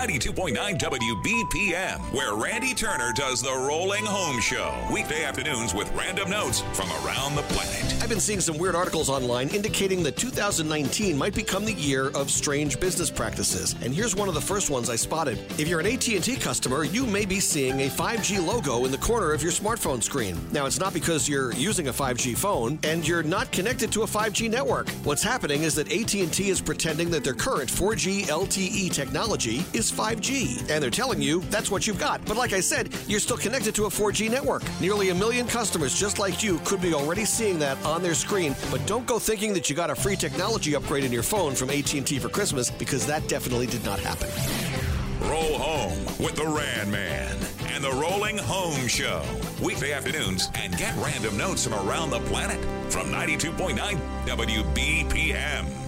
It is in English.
92.9 WBPM, where Randy Turner does the Rolling Home Show. Weekday afternoons with random notes from around the planet. I've been seeing some weird articles online indicating that 2019 might become the year of strange business practices. And here's one of the first ones I spotted. If you're an AT&T customer, you may be seeing a 5G logo in the corner of your smartphone screen. Now, it's not because you're using a 5G phone and you're not connected to a 5G network. What's happening is that AT&T is pretending that their current 4G LTE technology is 5G. And they're telling you that's what you've got. But like I said, you're still connected to a 4G network. Nearly 1 million customers just like you could be already seeing that on their screen. But don't go thinking that you got a free technology upgrade in your phone from AT&T for Christmas, because that definitely did not happen. Roll home with the Ran Man and the Rolling Home Show. Weekday afternoons, and get random notes from around the planet from 92.9 WBPM.